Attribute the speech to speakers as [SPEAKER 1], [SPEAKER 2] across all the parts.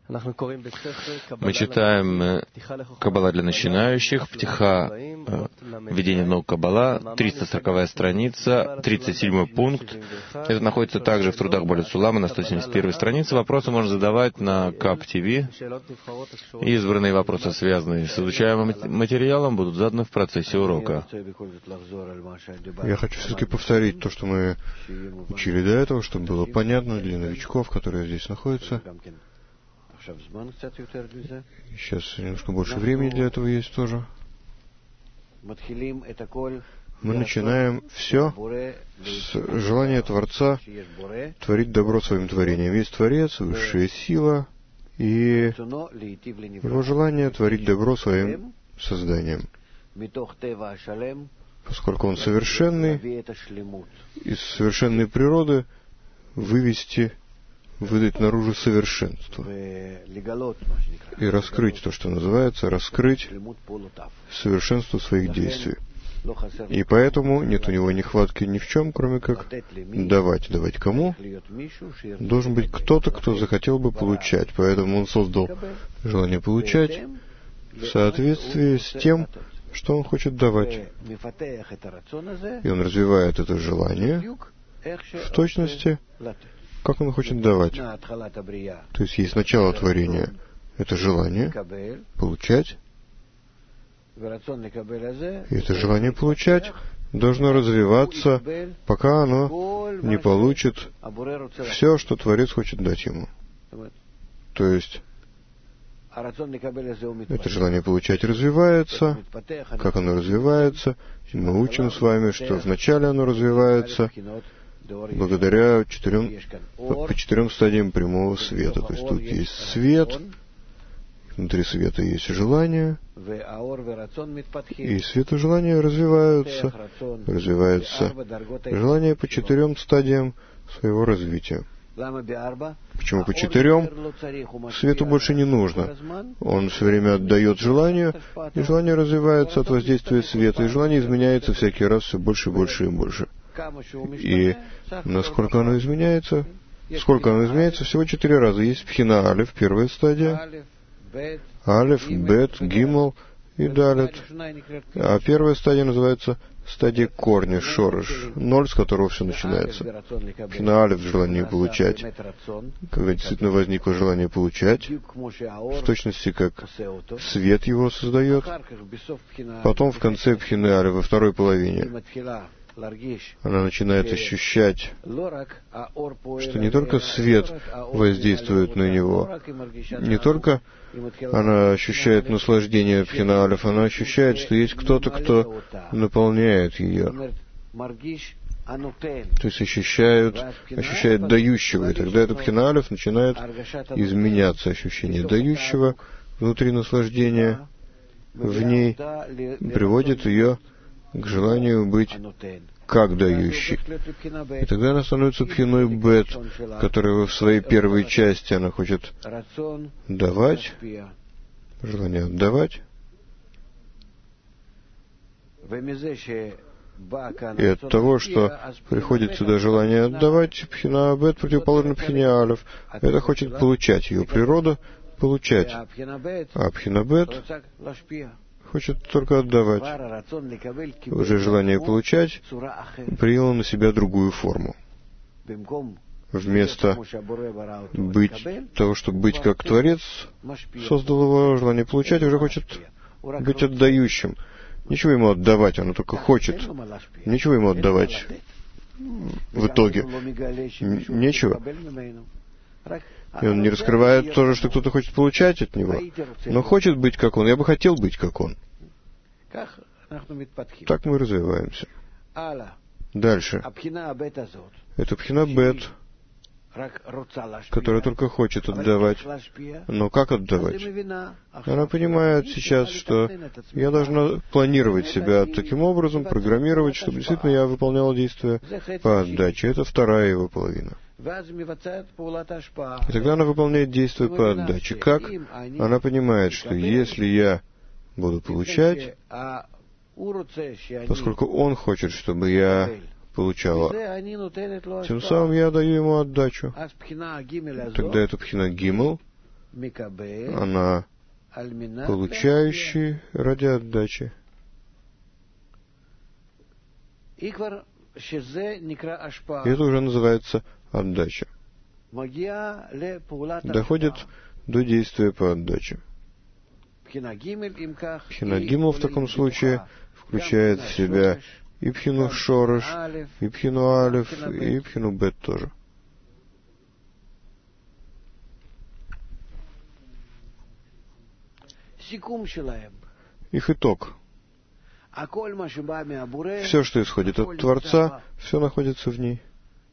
[SPEAKER 1] Мы читаем Каббала для начинающих, Птиха, введение в науку Каббала, 340-я страница, 37-й пункт. Это находится также в трудах Боли Цулама на 171-й странице. Вопросы можно задавать на КАП-ТВ. Избранные вопросы, связанные с изучаемым материалом, будут заданы в процессе урока.
[SPEAKER 2] Я хочу все-таки повторить то, что мы учили до этого, чтобы было понятно для новичков, которые здесь находятся. Сейчас немножко больше времени для этого есть тоже. Мы начинаем все с желания Творца творить добро своим творением. Есть Творец, высшая сила, и его желание творить добро своим созданием. Поскольку он совершенный, из совершенной природы выдать наружу совершенство и раскрыть то, что называется, раскрыть совершенство своих действий. И поэтому нет у него нехватки ни в чем, кроме как давать. Давать кому? Должен быть кто-то, кто захотел бы получать. Поэтому он создал желание получать в соответствии с тем, что он хочет давать. И он развивает это желание в точности, как он хочет давать. То есть есть начало творения, это желание получать, и это желание получать должно развиваться, пока оно не получит все, что Творец хочет дать ему. То есть это желание получать развивается. Как оно развивается? Мы учим с вами, что вначале оно развивается благодаря по четырем стадиям прямого света. То есть тут есть свет, внутри света есть желание, и свет и желание развиваются желание по четырем стадиям своего развития. Почему по четырем? Свету больше не нужно. Он все время отдает желанию, и желание развивается от воздействия света, и желание изменяется всякий раз все больше и больше и больше. И насколько оно изменяется? Сколько оно изменяется? Всего 4 раза. Есть пхина алеф, первая стадия, алеф, бет, гимл и далет. А первая стадия называется стадия корня, шорыш, ноль, с которого все начинается. Пхина алеф — желание получать. Когда действительно возникло желание получать, в точности как свет его создает. Потом в конце пхины алеф, во второй половине, она начинает ощущать, что не только свет воздействует на него, не только она ощущает наслаждение пхина алеф, она ощущает, что есть кто-то, кто наполняет ее. То есть ощущает дающего, и тогда эта пхина алеф начинает изменяться, ощущение дающего внутри наслаждения в ней приводит ее к желанию быть как дающий. И тогда она становится пхиной бет, которая в своей первой части она хочет давать, желание отдавать. И от того, что приходит сюда желание отдавать, пхина бет противоположно пхине алеф, это хочет получать, ее природа получать. А пхина бет хочет только отдавать. Уже желание получать приняло на себя другую форму. Вместо того, чтобы быть как Творец создал его, желание получать уже хочет быть отдающим. Ничего ему отдавать, оно только хочет. Ничего ему отдавать в итоге. Нечего. И он не раскрывает то, что кто-то хочет получать от него, но хочет быть как он. Я бы хотел быть как он. Так мы развиваемся. Дальше. Это пхина бет, которая только хочет отдавать. Но как отдавать? Она понимает сейчас, что я должна планировать себя таким образом, программировать, чтобы действительно я выполняла действия по отдаче. Это вторая его половина. И тогда она выполняет действия по отдаче. Как? Она понимает, что если я буду получать, поскольку он хочет, чтобы я получала, тем самым я даю ему отдачу. Тогда это пхина гимл она получающий ради отдачи. И это уже называется отдача. Доходит до действия по отдаче. Пхина гимл в таком случае включает в себя и пхину шореш, и пхину алеф, и пхину бет тоже. Их итог. Все, что исходит от Творца, все находится в ней.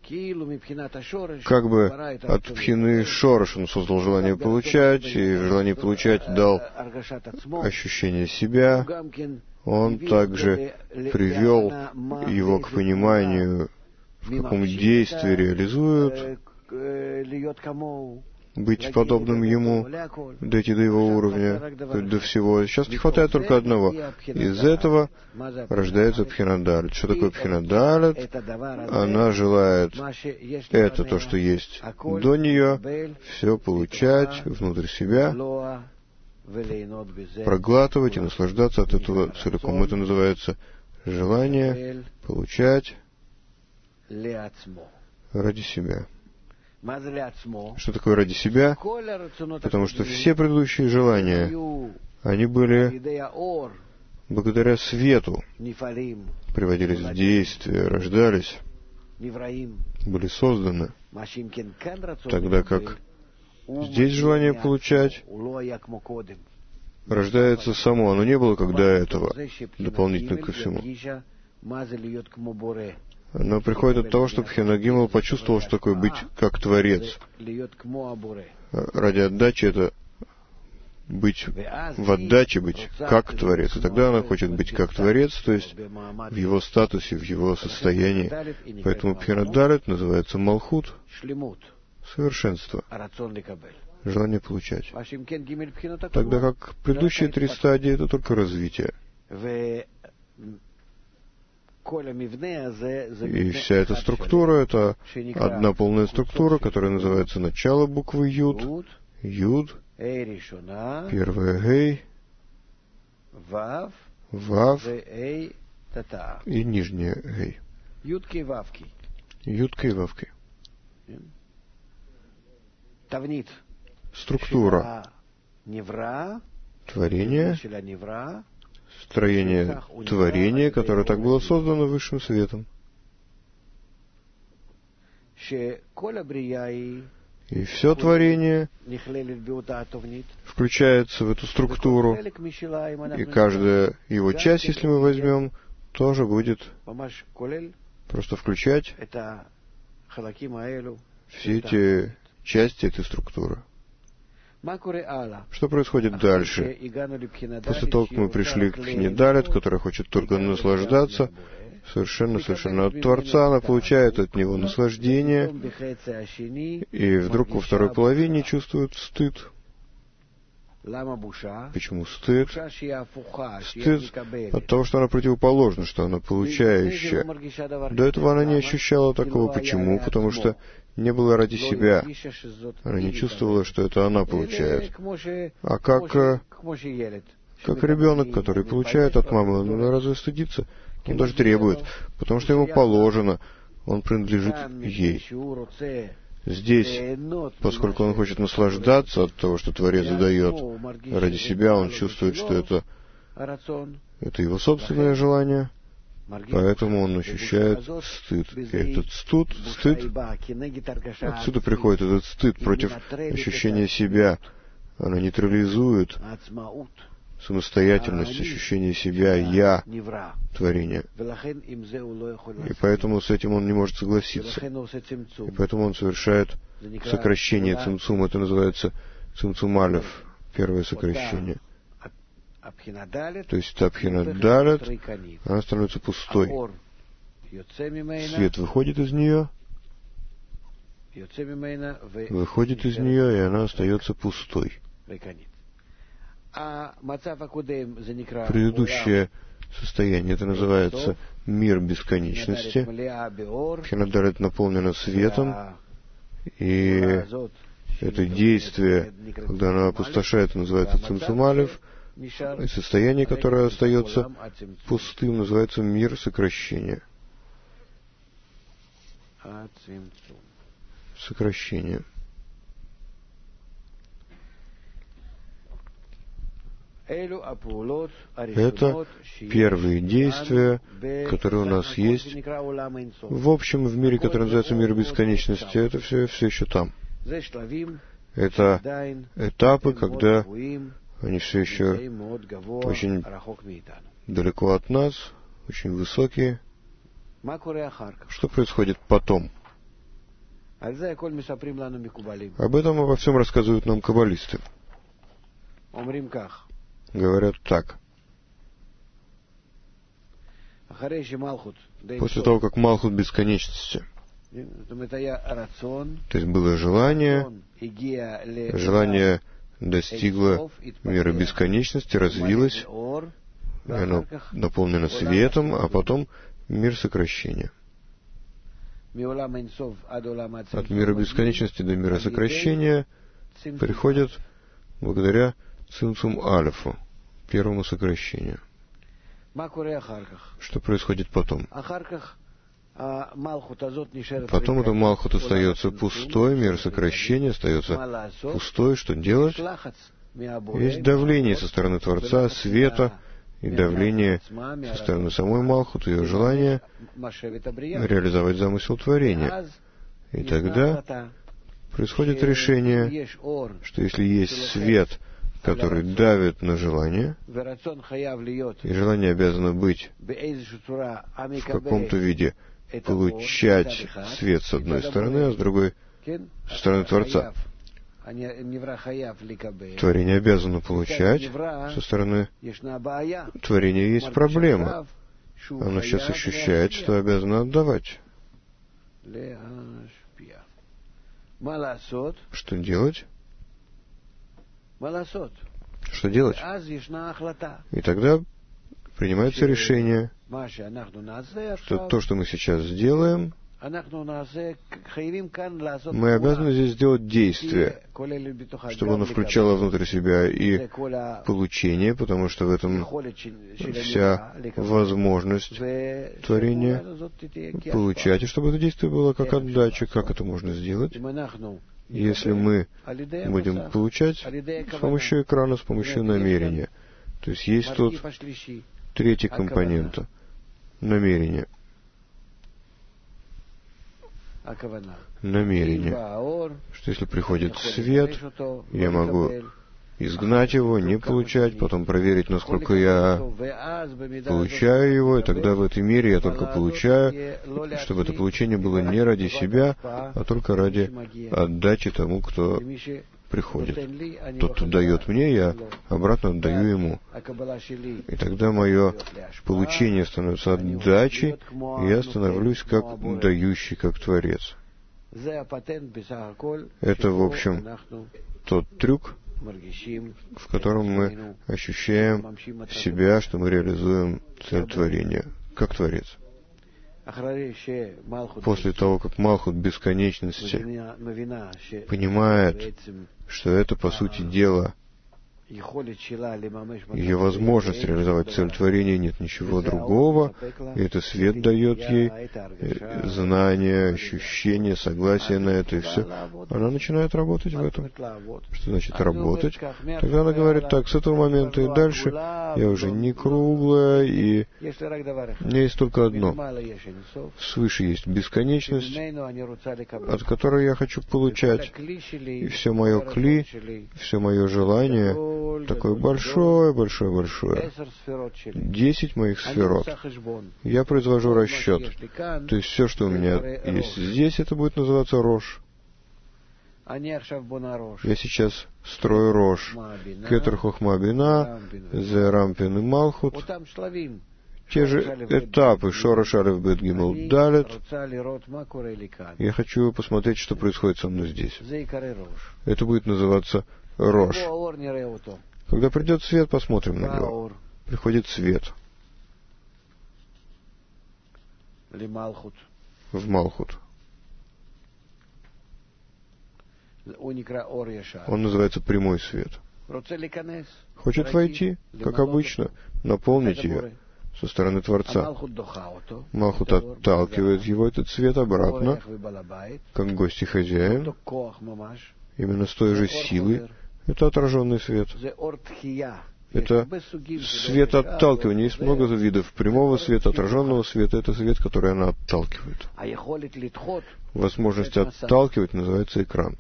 [SPEAKER 2] Как бы от пхины шореш он создал желание получать, и в желании получать дал ощущение себя. Он также привел его к пониманию, в каком действии реализует, быть подобным ему, дойти до его уровня, до всего. Сейчас не хватает только одного. Из этого рождается пхинадалит. Что такое пхинадалит? Она желает это, то, что есть до нее, все получать внутрь себя, проглатывать и наслаждаться от этого целиком. Это называется желание получать ради себя. Что такое ради себя? Потому что все предыдущие желания, они были благодаря свету, приводились в действие, рождались, были созданы. Тогда как здесь желание получать рождается само, оно не было как до этого, дополнительно ко всему. Но приходит от того, что Пхина гимл почувствовал, что такое быть как Творец. Ради отдачи это быть в отдаче, быть как Творец. И тогда она хочет быть как Творец, то есть в его статусе, в его состоянии. Поэтому Пхинадалит называется Малхут, совершенство, желание получать. Тогда как предыдущие три стадии — это только развитие. И вся эта структура — это одна полная структура, которая называется начало буквы Юд, Юд, первая Гей, Вав и нижняя Гей. Юдкой и Вавкой. Структура творения, строение творения, которое так было создано высшим светом. И все творение включается в эту структуру, и каждая его часть, если мы возьмем, тоже будет просто включать все эти части этой структуры. Что происходит дальше? После того, как мы пришли к Пхинадалит, которая хочет только наслаждаться, совершенно от Творца, она получает от него наслаждение, и вдруг во второй половине чувствует стыд. Почему стыд? Стыд от того, что она противоположна, что она получающая. До этого она не ощущала такого. Почему? Потому что не было ради себя. Она не чувствовала, что это она получает. А как ребенок, который получает от мамы, он разве стыдится? Он даже требует, потому что ему положено, он принадлежит ей. Здесь, поскольку он хочет наслаждаться от того, что Творец дает ради себя, он чувствует, что это его собственное желание, поэтому он ощущает стыд. И этот стыд, отсюда приходит этот стыд против ощущения себя. Она нейтрализует самостоятельность, ощущение себя, я, творение. И поэтому с этим он не может согласиться. И поэтому он совершает сокращение цимцум. Это называется цимцум алеф, первое сокращение. То есть Пхинадалит, она становится пустой. Свет выходит из нее, и она остается пустой. Предыдущее состояние, это называется мир бесконечности. Пхинадалит наполнена светом, и Это действие, когда она опустошает, называется цимцум алеф, и состояние, которое остается пустым, называется мир сокращения. Сокращение. Это первые действия, которые у нас есть в общем в мире, который называется мир бесконечности. Это все еще там. Это этапы, когда они все еще очень далеко от нас, очень высокие. Что происходит потом? Об этом обо всем рассказывают нам каббалисты. Говорят так. После того, как Малхут бесконечности, то есть было желание достигло мира бесконечности, развилось, и оно наполнено светом, а потом мир сокращения. От мира бесконечности до мира сокращения приходят благодаря цимцум алефу, первому сокращению. Что происходит потом? Потом это Малхут остается пустой, мир сокращения остается пустой. Что делать? Есть давление со стороны Творца, света, и давление со стороны самой Малхут, ее желание реализовать замысел творения. И тогда происходит решение, что если есть свет, который давит на желание, и желание обязано быть в каком-то виде, получать свет с одной стороны, а с другой со стороны Творца. Творение обязано получать, со стороны творения есть проблема. Оно сейчас ощущает, что обязано отдавать. Что делать? Что делать? И тогда принимается решение, что то, что мы сейчас сделаем, мы обязаны здесь сделать действие, чтобы оно включало внутрь себя и получение, потому что в этом вся возможность творения получать, и чтобы это действие было как отдача. Как это можно сделать? Если мы будем получать с помощью экрана, с помощью намерения. То есть есть тут третий компонент — намерение. Намерение. Что если приходит свет, я могу изгнать его, не получать, потом проверить, насколько я получаю его, и тогда в этой мере я только получаю, чтобы это получение было не ради себя, а только ради отдачи тому, кто приходит. Тот, кто дает мне, я обратно отдаю ему. И тогда мое получение становится отдачей, и я становлюсь как дающий, как Творец. Это, в общем, тот трюк, в котором мы ощущаем себя, что мы реализуем цель творения, как Творец. После того, как Малхут бесконечности понимает, что это, по сути дела, ее возможность реализовать цель творения, нет ничего другого, и это свет дает ей знание, ощущение, согласие на это, и все. Она начинает работать в этом. Что значит работать? Тогда она говорит так: с этого момента и дальше я уже не круглая, и у меня есть только одно. Свыше есть бесконечность, от которой я хочу получать. И все мое кли, все мое желание такое большое. 10 моих сферот. Я произвожу расчет. То есть все, что у меня есть здесь, это будет называться Рош. Я сейчас строю Рош. Кетер Хохма Бина, Зе Рампин и Малхут. Те же этапы Шорош Алеф Бет Гимел Далет. Я хочу посмотреть, что происходит со мной здесь. Это будет называться Рош. Когда придет свет, посмотрим на него. Приходит свет в Малхут. Он называется прямой свет. Хочет войти, как обычно, наполнить ее со стороны Творца. Малхут отталкивает его, этот свет, обратно, как гость и хозяин, именно с той же силой. Это отраженный свет. Это свет отталкивания. Есть много видов прямого света, отраженного света. Это свет, который она отталкивает. Возможность отталкивать называется экран.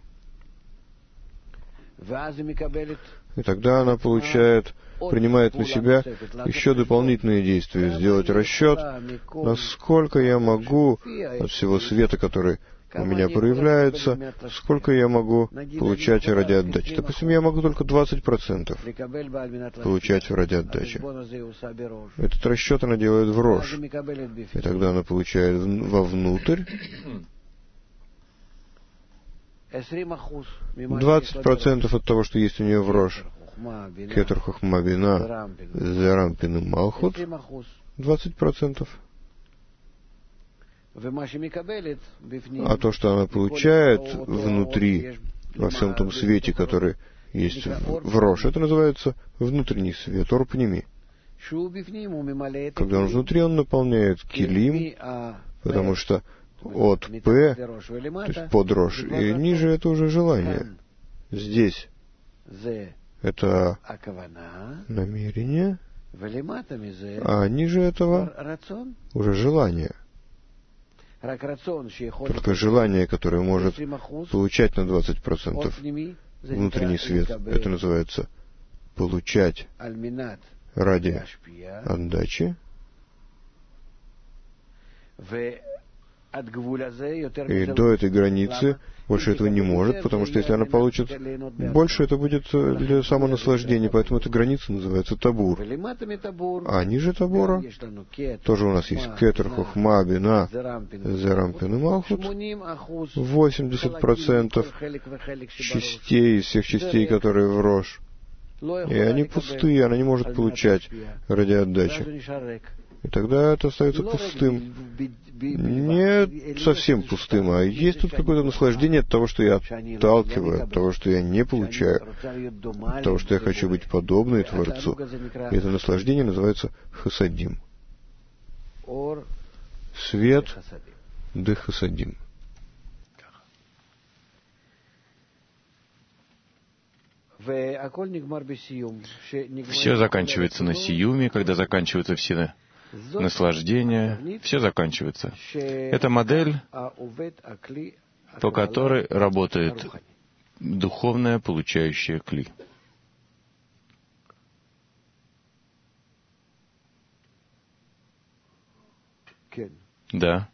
[SPEAKER 2] И тогда она принимает на себя еще дополнительные действия, сделать расчет, насколько я могу от всего света, который у меня проявляется, сколько я могу получать ради отдачи. Допустим, я могу только 20% получать ради отдачи. Этот расчет она делает в рош. И тогда она получает вовнутрь 20% от того, что есть у нее в рош. Кетер Хохма Бина, Зарампин и Малхут, 20%. А то, что она получает внутри, во всем том свете, который есть в рош, это называется внутренний свет, орпними. Когда он внутри, он наполняет килим, потому что от П, то есть под рош, и ниже это уже желание. Здесь это намерение, а ниже этого уже желание. Только желание, которое может получать на 20% внутренний свет, это называется получать ради отдачи. И до этой границы больше этого не может, потому что если она получит больше, это будет для самонаслаждения, поэтому эта граница называется табур. А ниже табура тоже у нас есть кетер, хохма, бина, зарампин и малхут. 80% частей, из всех частей, которые в рош. И они пустые, она не может получать ради отдачи. И тогда это остается пустым. Не совсем пустым, а есть тут какое-то наслаждение от того, что я отталкиваю, от того, что я не получаю, от того, что я хочу быть подобной Творцу. И это наслаждение называется хасадим. Свет де хасадим.
[SPEAKER 1] Все заканчивается на сиюме, когда заканчиваются все наслаждения, все заканчивается. Это модель, по которой работает духовное получающее кли. Да.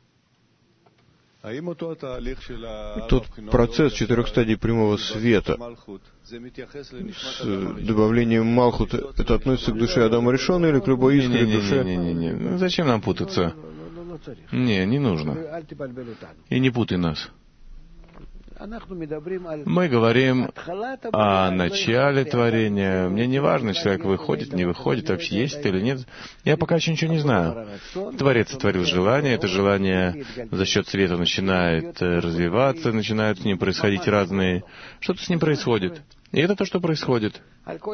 [SPEAKER 2] Тот процесс 4 стадий прямого света с добавлением Малхут, это относится к душе Адама Ришона или к любой искре душе?
[SPEAKER 1] Не. Зачем нам путаться? Не нужно. И не путай нас. Мы говорим о начале творения. Мне не важно, человек выходит, не выходит, вообще есть это или нет. Я пока еще ничего не знаю. Творец сотворил желание, это желание за счет света начинает развиваться, начинают с ним происходить разные... Что-то с ним происходит. И это то, что происходит.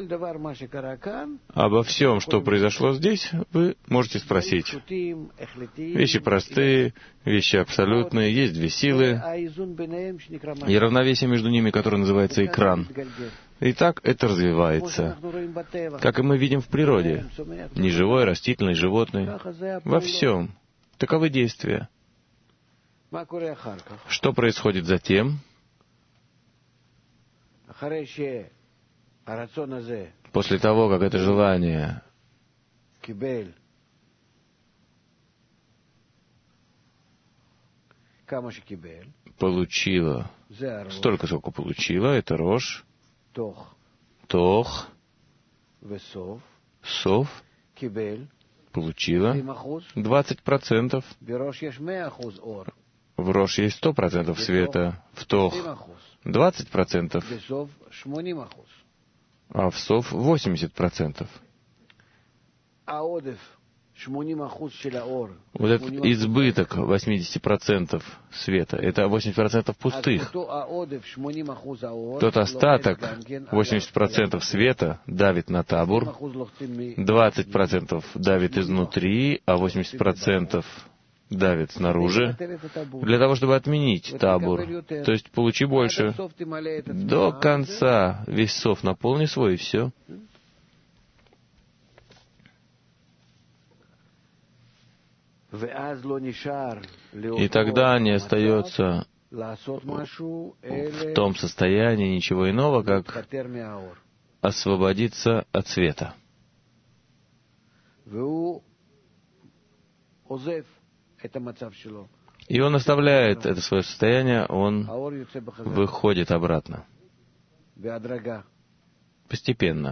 [SPEAKER 1] Обо всем, что произошло здесь, вы можете спросить. Вещи простые, вещи абсолютные, есть две силы, и равновесие между ними, которое называется экран. И так это развивается, как и мы видим в природе, неживой, растительный, животный, во всем. Таковы действия. Что происходит затем? После того, как это желание получило столько, сколько получило, это рош, тох, сов, получила 20%. В рош есть 100% света, в тох 20%, а в сов 80%. Вот этот избыток 80% света, это 80% пустых. Тот остаток, 80% света, давит на табур, 20% давит изнутри, а 80% давит снаружи, для того, чтобы отменить табур. То есть получи больше. До конца весов наполни свой, и все. И тогда не остается в том состоянии ничего иного, как освободиться от света. И он оставляет это свое состояние, он выходит обратно. Постепенно.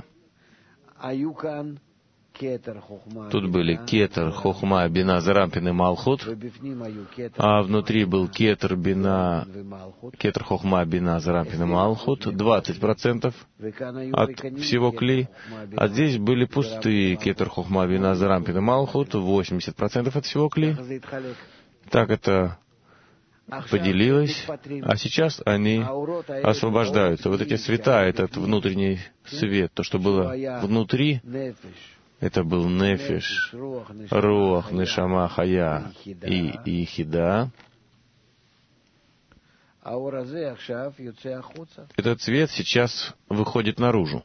[SPEAKER 1] Тут были кетер, хохма, бина, зарампин и малхут, а внутри был кетер, бина, кетер, хохма, бина, зарампин и малхут, 20% от всего кли, а здесь были пустые кетер, хохма, бина, зарампин и малхут, 80% от всего кли. Так это поделилось, а сейчас они освобождаются. Вот эти света, этот внутренний свет, то, что было внутри, это был нефиш, руах, нешама, хая и ихида. Этот цвет сейчас выходит наружу.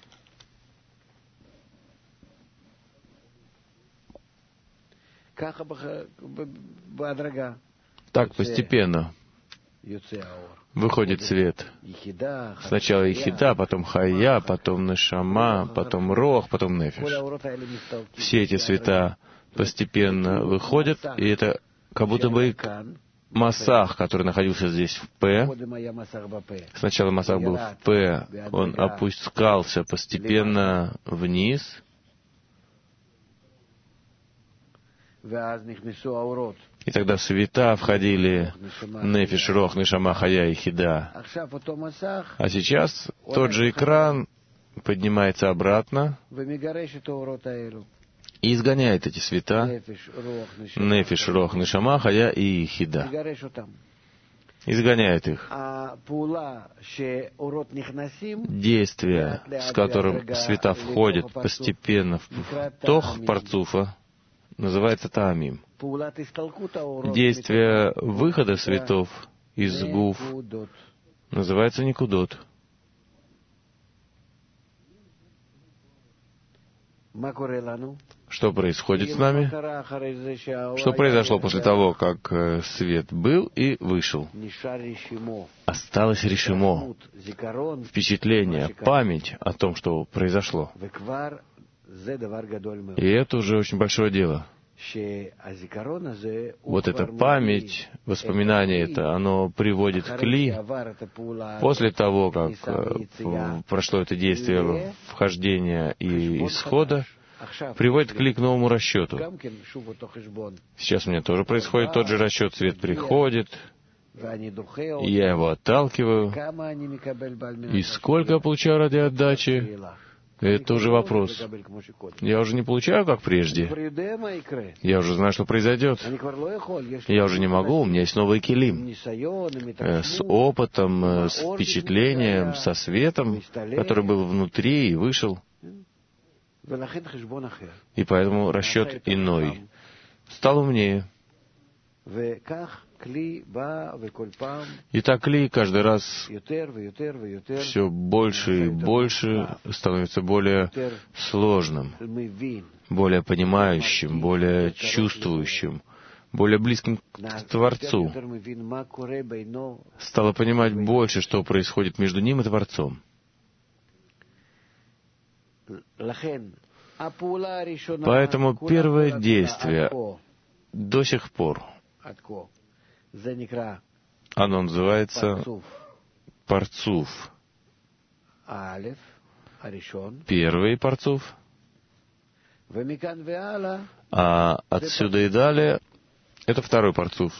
[SPEAKER 1] Так постепенно выходит свет. Сначала ихида, потом хая, потом нешама, потом рох, потом нефиш. Все эти света постепенно выходят, и это как будто бы масах, который находился здесь в П. Сначала масах был в П, он опускался постепенно вниз, и тогда света входили нефиш, рох, нешама, хая и хида. А сейчас тот же экран поднимается обратно и изгоняет эти света, нефиш, рох, нешама, хая и хида. Изгоняет их. Действие, с которым света входят постепенно в тох парцуфа, называется таамим. Действие выхода светов из гуф называется никудот. Что происходит с нами? Что произошло после того, как свет был и вышел? Осталось решимо, впечатление, память о том, что произошло. И это уже очень большое дело. Вот эта память, воспоминание это, оно приводит к ли, после того, как прошло это действие вхождения и исхода, приводит к ли к новому расчету. Сейчас у меня тоже происходит тот же расчет, свет приходит, я его отталкиваю, и сколько я получаю ради отдачи, это уже вопрос. Я уже не получаю, как прежде. Я уже знаю, что произойдет. Я уже не могу, у меня есть новый килим. С опытом, с впечатлением, со светом, который был внутри и вышел. И поэтому расчет иной. Стал умнее. И так ли каждый раз все больше и больше становится более сложным, более понимающим, более чувствующим, более близким к Творцу. Стало понимать больше, что происходит между ним и Творцом. Поэтому первое действие до сих пор, оно называется парцуф. Первый парцуф. А отсюда и далее это второй парцуф.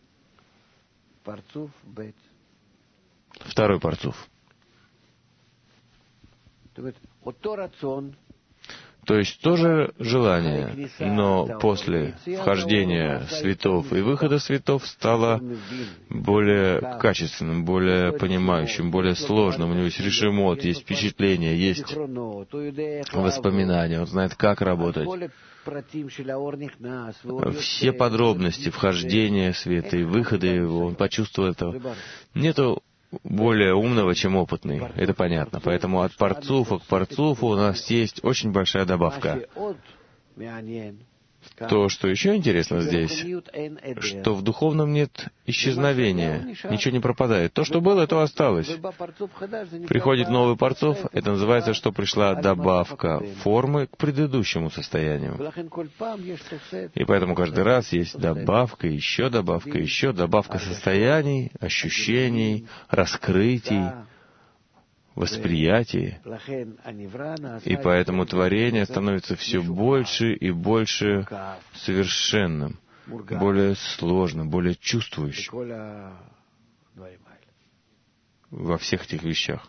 [SPEAKER 1] Второй парцуф. То есть тоже желание, но после вхождения светов и выхода светов стало более качественным, более понимающим, более сложным. У него есть решимот, есть впечатление, есть воспоминания, он знает, как работать. Все подробности вхождения света и выхода его, он почувствовал этого. Нету более умного, чем опытный. Это понятно. Поэтому от парцуфа к парцуфу у нас есть очень большая добавка. То, что еще интересно здесь, что в духовном нет исчезновения, ничего не пропадает. То, что было, то осталось. Приходит новый парцуф, это называется, что пришла добавка формы к предыдущему состоянию. И поэтому каждый раз есть добавка, еще добавка состояний, ощущений, раскрытий, восприятии. И поэтому творение становится все больше и больше совершенным, более сложным, более чувствующим во всех этих вещах.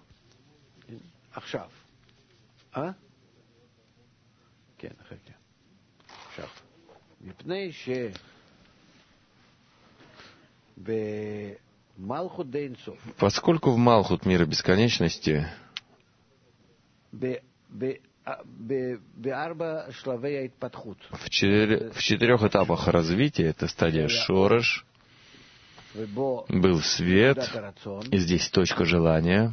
[SPEAKER 1] Поскольку в Малхут мира бесконечности в 4 этапах развития, это стадия Шореш, был свет, и здесь точка желания,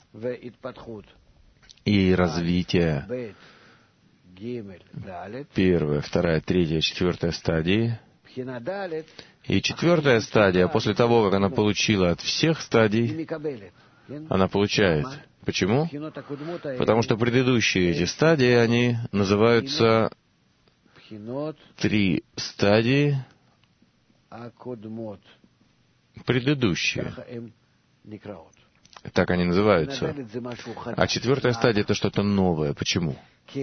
[SPEAKER 1] и развитие 1, 2, 3, 4 стадии. И 4 стадия, после того, как она получила от всех стадий, она получает. Почему? Потому что предыдущие эти стадии, они называются 3 стадии предыдущие. Так они называются. А 4 стадия — это что-то новое. Почему?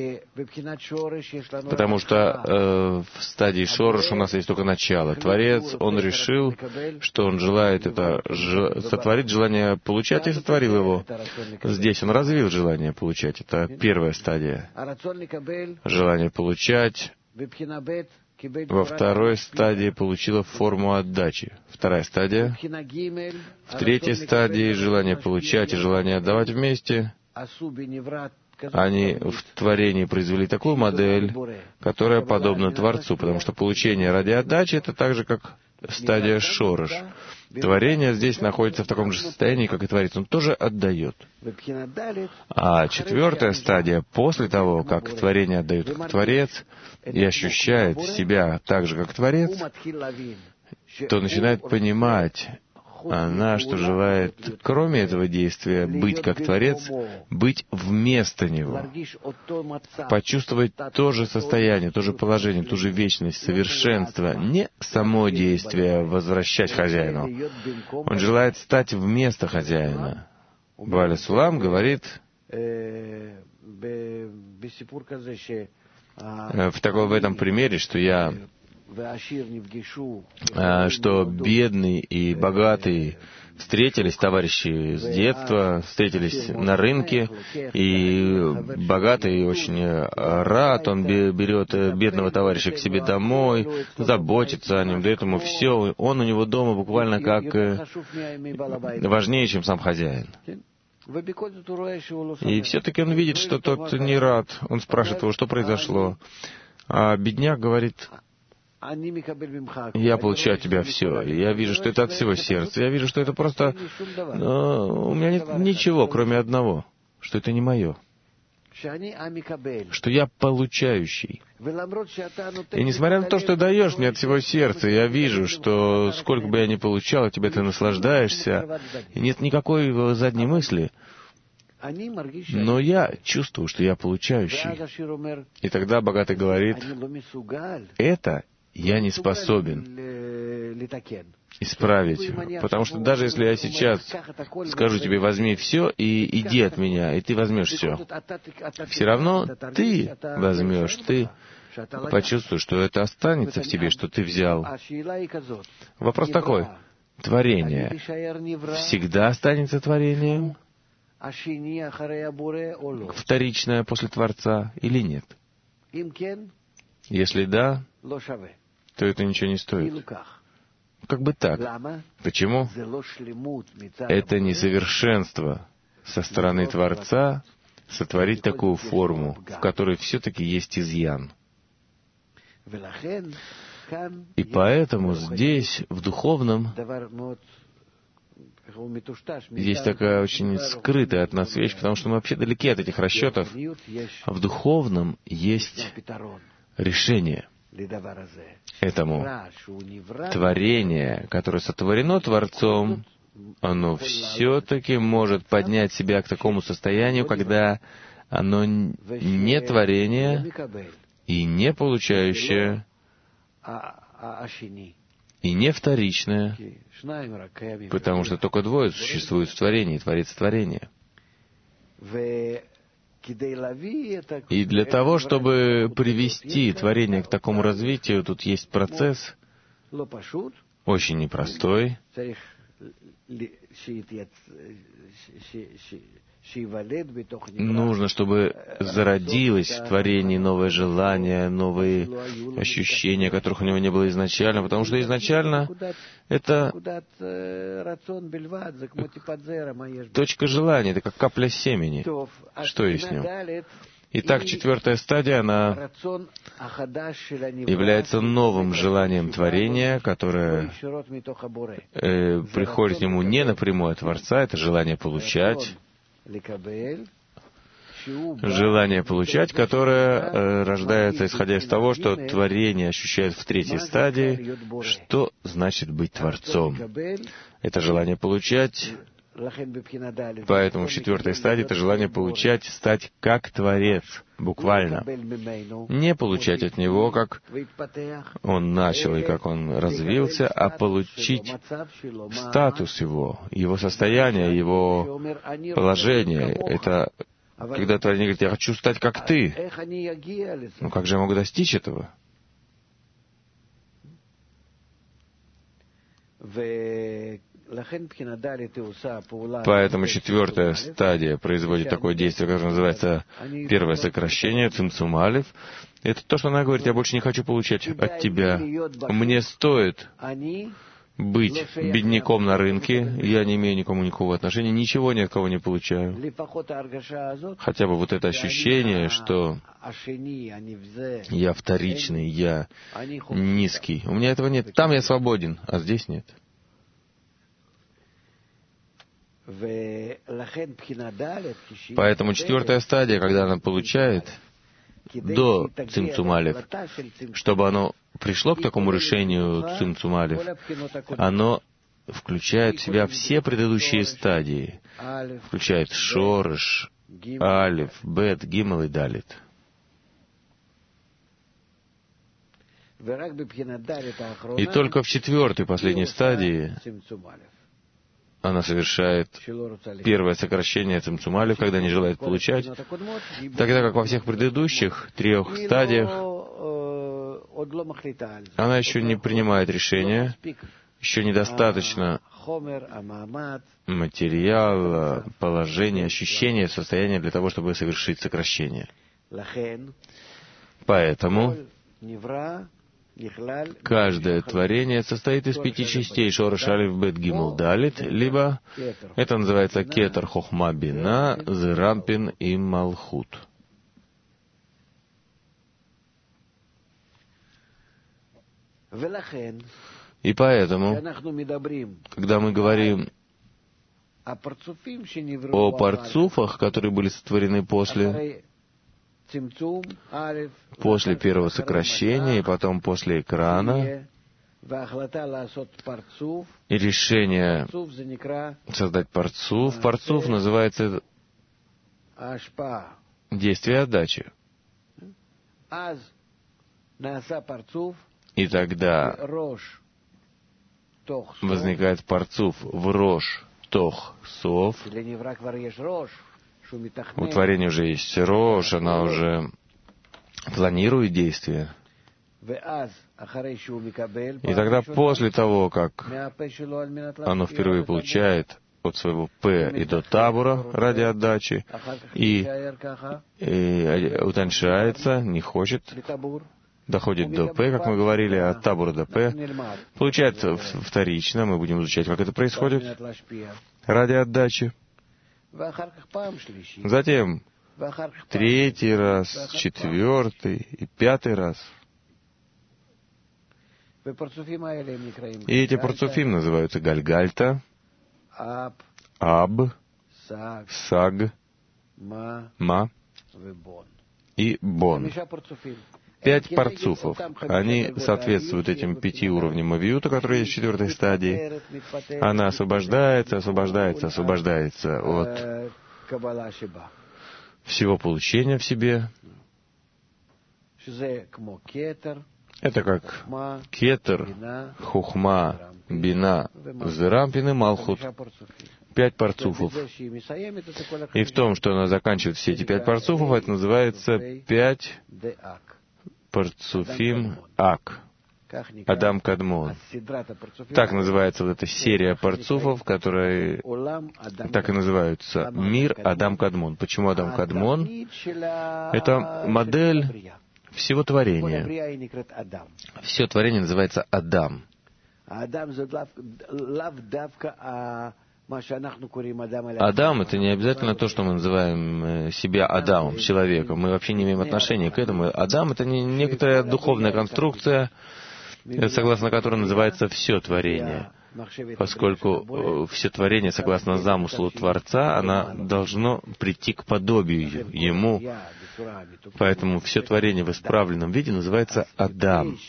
[SPEAKER 1] Потому что в стадии Шореш у нас есть только начало. Творец, он решил, что он желает это сотворить, желание получать, и сотворил его. Здесь он развил желание получать. Это 1 стадия. Желание получать. Во 2 стадии получила форму отдачи. 2 стадия. В 3 стадии желание получать и желание отдавать вместе. Они в творении произвели такую модель, которая подобна Творцу, потому что получение ради отдачи — это так же, как стадия Шореш. Творение здесь находится в таком же состоянии, как и Творец. Он тоже отдает. А 4 стадия, после того, как творение отдает как Творец и ощущает себя так же, как Творец, то начинает понимать она, что желает, кроме этого действия, быть как Творец, быть вместо Него, почувствовать то же состояние, то же положение, ту же вечность, совершенство, не само действие возвращать хозяину. Он желает стать вместо хозяина. Бааля Сулам говорит в этом примере, что бедный и богатый встретились, товарищи с детства, встретились на рынке, и богатый очень рад, он берет бедного товарища к себе домой, заботится о нем, дает ему все, он у него дома буквально как важнее, чем сам хозяин. И все-таки он видит, что тот не рад, он спрашивает его, что произошло, а бедняк говорит: я получаю от тебя все. Я вижу, что это от всего сердца. Я вижу, что это просто... у меня нет ничего, кроме одного, что это не мое. Что я получающий. И несмотря на то, что даешь мне от всего сердца, я вижу, что сколько бы я ни получал, от тебя ты наслаждаешься, и нет никакой задней мысли. Но я чувствую, что я получающий. И тогда богатый говорит: это я не способен исправить. Потому что даже если я сейчас скажу тебе: возьми все и иди от меня, и ты возьмешь все, все равно ты возьмешь, ты почувствуешь, что это останется в тебе, что ты взял. Вопрос такой: творение всегда останется творением? Вторичное после Творца или нет? Если да, то это ничего не стоит. Как бы так. Почему? Это несовершенство со стороны Творца сотворить такую форму, в которой все-таки есть изъян. И поэтому здесь, в духовном, есть такая очень скрытая от нас вещь, потому что мы вообще далеки от этих расчетов. А в духовном есть решение этому. Творение, которое сотворено Творцом, оно все-таки может поднять себя к такому состоянию, когда оно не творение и не получающее, и не вторичное, потому что только двое существуют в творении, творец творения. И для того, чтобы привести творение к такому развитию, тут есть процесс очень непростой. Нужно, чтобы зародилось в творении новое желание, новые ощущения, которых у него не было изначально, потому что изначально это точка желания, это как капля семени. Что есть в нем? Итак, 4-я стадия, она является новым желанием творения, которое приходит к нему не напрямую от Творца, это желание получать, которое рождается, исходя из того, что творение ощущает в 3-й стадии, что значит быть Творцом. Это желание получать. Поэтому в 4-й стадии это желание получать, стать как Творец, буквально. Не получать от Него, как Он начал и как Он развился, а получить статус Его состояние, Его положение. Это когда творение говорит: «Я хочу стать как Ты». Ну как же я могу достичь этого? Поэтому 4-я стадия производит такое действие, которое называется первое сокращение, цимцум алеф. Это то, что она говорит: я больше не хочу получать от тебя. Мне стоит быть бедняком на рынке, я не имею никому никакого отношения, ничего ни от кого не получаю. Хотя бы вот это ощущение, что я вторичный, я низкий. У меня этого нет. Там я свободен, а здесь нет. Поэтому 4-я стадия, когда она получает до цимцум алеф, чтобы оно пришло к такому решению цимцум алеф, оно включает в себя все предыдущие стадии, включает шореш, алеф, бет, гимел и далит. И только в 4-й, последней стадии, она совершает первое сокращение цимцум алеф, когда не желает получать, тогда как во всех предыдущих 3 стадиях она еще не принимает решения, еще недостаточно материала, положения, ощущения, состояния для того, чтобы совершить сокращение. Поэтому каждое творение состоит из 5 частей: шореш, алеф, бет, гимел, далит, либо это называется кетер, хохма, бина, зерампин и малхут. И поэтому, когда мы говорим о парцуфах, которые были сотворены после первого сокращения и потом после экрана, и решение создать парцуф. Парцуф называется действие отдачи. И тогда возникает парцуф в рош, тох, сов. У творения уже есть рош, она уже планирует действия. И тогда после того, как оно впервые получает от своего П и до табура ради отдачи, и утончается, не хочет, доходит до П, как мы говорили, от табура до П, получает вторично, мы будем изучать, как это происходит, ради отдачи. Затем третий раз, четвертый и пятый раз. И эти парцуфим называются Гальгальта, Аб, Саг, Ма и Бон. 5 парцуфов. Они соответствуют этим 5 уровням Авиюта, которые есть в 4-й стадии. Она освобождается от всего получения в себе. Это как кетер, хухма, бина, зерампин и малхут. 5 парцуфов. И в том, что она заканчивает все эти 5 парцуфов, это называется 5 парцуфим ак. Адам Кадмон. Так называется вот эта серия парцуфов, которые так и называются. Мир Адам Кадмон. Почему Адам Кадмон? Это модель всего творения. Все творение называется Адам. Адам — это не обязательно то, что мы называем себя Адамом, человеком. Мы вообще не имеем отношения к этому. Адам — это не некоторая духовная конструкция, согласно которой называется все творение. Поскольку все творение, согласно замыслу Творца, оно должно прийти к подобию Ему. Поэтому все творение в исправленном виде называется Адам.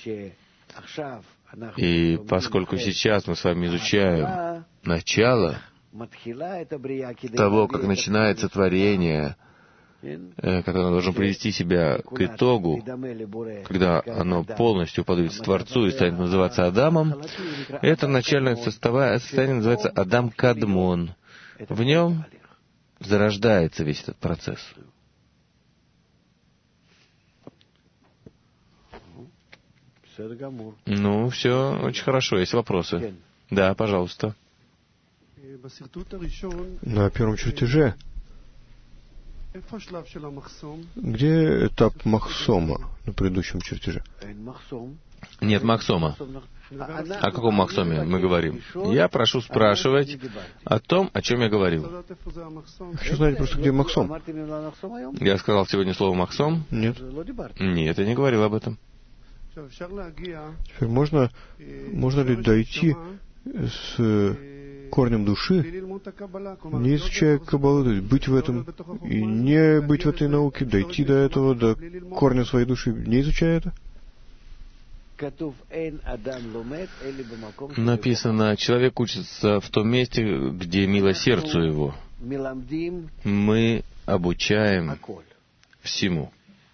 [SPEAKER 1] И поскольку сейчас мы с вами изучаем начало того, как начинается творение, которое должно привести себя к итогу, когда оно полностью уподобится Творцу и станет называться Адамом, это начальное состояние называется Адам Кадмон. В нем зарождается весь этот процесс. Ну, все очень хорошо. Есть вопросы? Да, пожалуйста.
[SPEAKER 2] На первом чертеже, где этап махсома на предыдущем чертеже?
[SPEAKER 1] Нет махсома. О каком махсоме мы говорим? Я прошу спрашивать о том, о чем я говорил.
[SPEAKER 2] Хочу знать просто, где махсом.
[SPEAKER 1] Я сказал сегодня слово махсом?
[SPEAKER 2] Нет.
[SPEAKER 1] Нет, я не говорил об этом.
[SPEAKER 2] Теперь можно ли дойти с корнем души, не изучая Каббалу, то есть быть в этом и не быть в этой науке, дойти до этого, до корня своей души, не изучая это?
[SPEAKER 1] Написано, человек учится в том месте, где мило сердцу его. Мы обучаем всему.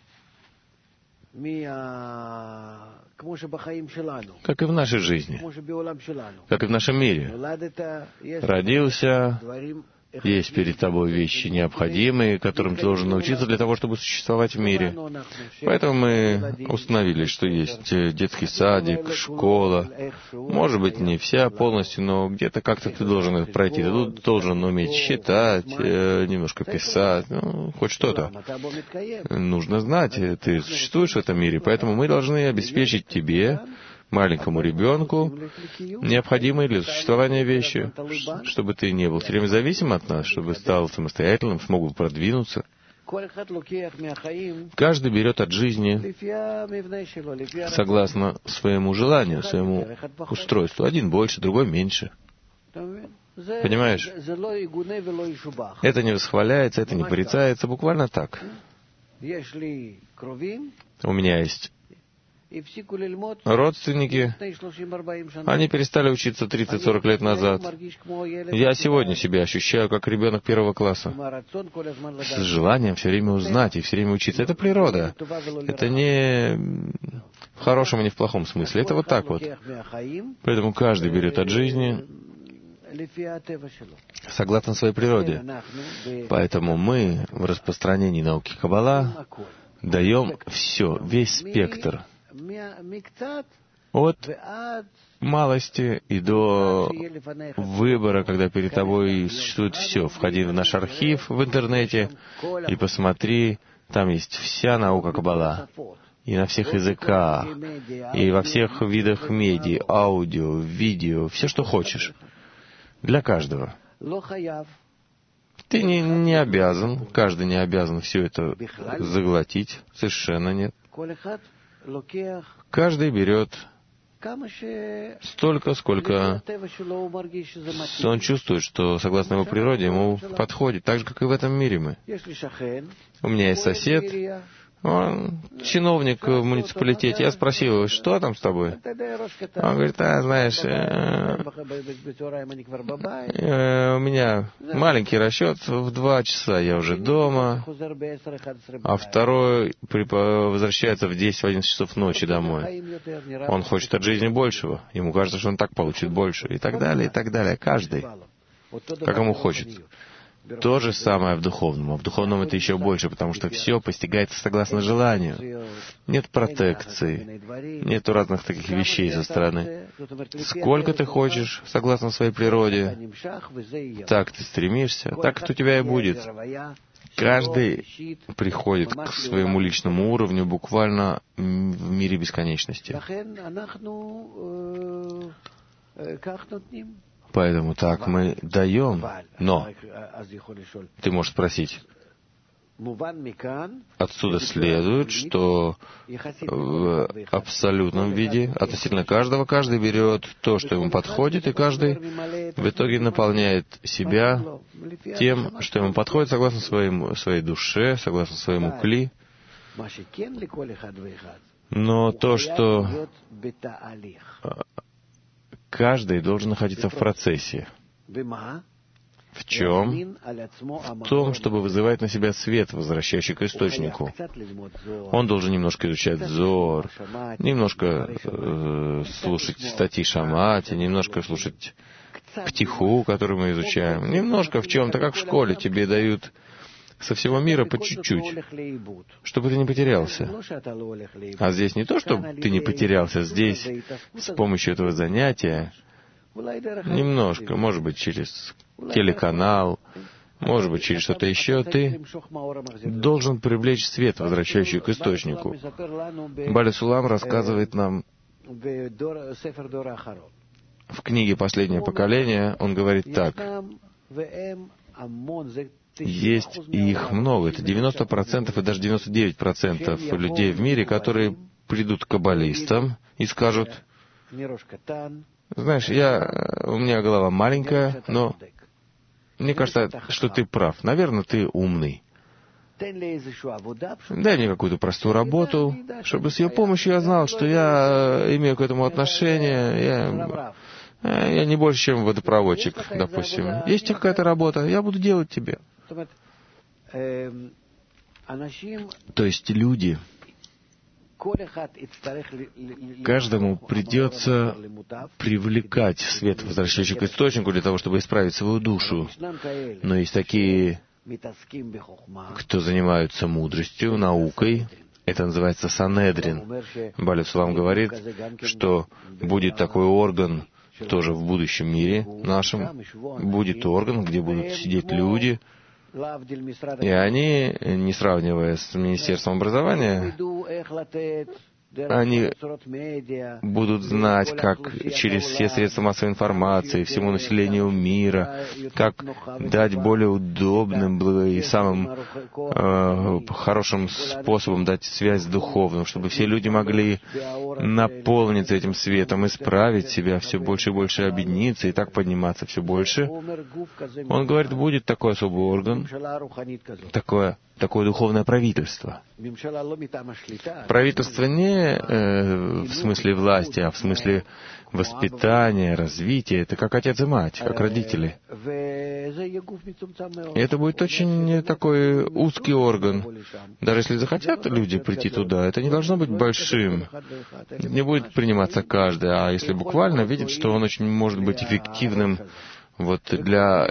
[SPEAKER 1] Как и в нашей жизни, как и в нашем мире. Родился, есть перед тобой вещи необходимые, которым ты должен научиться для того, чтобы существовать в мире. Поэтому мы установили, что есть детский садик, школа. Может быть, не вся полностью, но где-то как-то ты должен это пройти. Ты должен уметь считать, немножко писать, хоть что-то. Нужно знать, ты существуешь в этом мире, поэтому мы должны обеспечить тебе, маленькому ребенку, необходимые для существования вещи, чтобы ты не был все время зависим от нас, чтобы стал самостоятельным, смог продвинуться. Каждый берет от жизни согласно своему желанию, своему устройству. Один больше, другой меньше. Понимаешь? Это не восхваляется, это не порицается, буквально так. У меня есть родственники, они перестали учиться 30-40 лет назад. Я сегодня себя ощущаю как ребенок 1 класса, с желанием все время узнать и все время учиться. Это природа. Это не в хорошем и не в плохом смысле. Это вот так вот. Поэтому каждый берет от жизни согласно своей природе. Поэтому мы в распространении науки Каббала даем все, весь спектр. От малости и до выбора, когда перед тобой существует все. Входи в наш архив в интернете и посмотри, там есть вся наука Каббала. И на всех языках, и во всех видах медиа, аудио, видео, все, что хочешь. Для каждого. Ты не обязан, каждый не обязан все это заглотить. Совершенно нет. Каждый берет столько, сколько он чувствует, что, согласно его природе, ему подходит, так же, как и в этом мире мы. У меня есть сосед, он чиновник в муниципалитете. Я спросил его, что там с тобой? Он говорит, знаешь, у меня маленький расчет, в 2 часа я уже дома, а второй возвращается в 10-11 часов ночи домой. Он хочет от жизни большего. Ему кажется, что он так получит больше. И так далее, и так далее. Каждый, как ему хочется. То же самое в духовном. А в духовном это еще больше, потому что все постигается согласно желанию. Нет протекции, нету разных таких вещей со стороны. Сколько ты хочешь, согласно своей природе, так ты стремишься, так это у тебя и будет. Каждый приходит к своему личному уровню буквально в мире бесконечности. Поэтому так мы даем, но ты можешь спросить, отсюда следует, что в абсолютном виде относительно каждого, каждый берет то, что ему подходит, и каждый в итоге наполняет себя тем, что ему подходит, согласно своей душе, согласно своему кли. Но то, что каждый должен находиться в процессе. В чем? В том, чтобы вызывать на себя свет, возвращающий к источнику. Он должен немножко изучать Зор, немножко слушать статьи Шамати, немножко слушать Птиху, которую мы изучаем, немножко в чем-то, как в школе, тебе дают со всего мира по чуть-чуть, чтобы ты не потерялся. А здесь не то, чтобы ты не потерялся, здесь с помощью этого занятия немножко, может быть, через телеканал, может быть, через что-то еще, ты должен привлечь свет, возвращающий к источнику. Бали Сулам рассказывает нам в книге «Последнее поколение», он говорит так: есть, и их много, это 90% и даже 99% людей в мире, которые придут к каббалистам и скажут: знаешь, у меня голова маленькая, но мне кажется, что ты прав. Наверное, ты умный. Дай мне какую-то простую работу, чтобы с ее помощью я знал, что я имею к этому отношение. Я не больше, чем водопроводчик, допустим. Есть у тебя какая-то работа, я буду делать тебе. То есть люди, каждому придется привлекать свет, возвращающий к источнику, для того, чтобы исправить свою душу. Но есть такие, кто занимаются мудростью, наукой. Это называется Санедрин. Бали Сулам говорит, что будет такой орган тоже в будущем мире нашем. Будет орган, где будут сидеть люди, и они, не сравнивая с Министерством образования, они будут знать, как через все средства массовой информации, всему населению мира, как дать более удобным и самым хорошим способом дать связь с духовным, чтобы все люди могли наполниться этим светом, исправить себя, все больше и больше объединиться и так подниматься все больше. Он говорит, будет такой особый орган, такое духовное правительство. Правительство не в смысле власти, а в смысле воспитания, развития. Это как отец и мать, как родители. И это будет очень такой узкий орган. Даже если захотят люди прийти туда, это не должно быть большим. Не будет приниматься каждый, а если буквально видит, что он очень может быть эффективным вот для